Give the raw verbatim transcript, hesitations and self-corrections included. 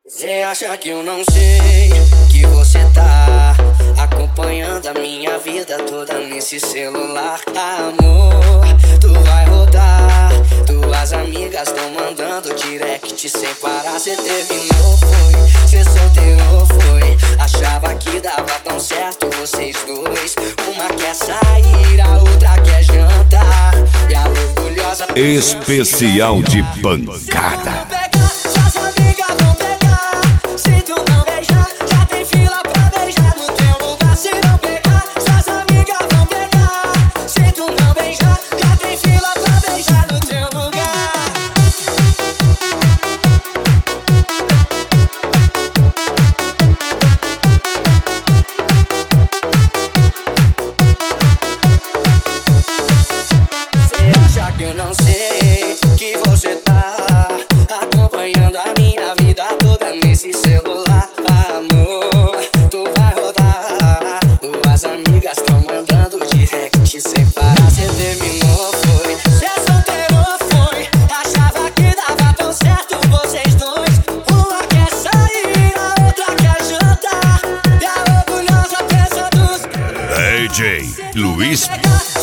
Cê acha que eu não sei que você tá acompanhando a minha vida toda nesse celular? Amor, tu vai rodar, tuas amigas tão mandando direct sem parar. Cê terminou, foi, cê solteirou, foi. Achava que dava tão certo vocês dois. Uma quer sair, a outra quer jantar. E a orgulhosa especial de pancada. Eu não sei que você tá acompanhando a minha vida toda nesse celular. Amor, tu vai rodar, tuas amigas tão mandando direct sem parar. Cê terminou, foi, cê solteirou, foi. Achava que dava tão certo vocês dois. Uma quer sair, a outra quer jantar. E a orgulhosa pensa dos D J Luiz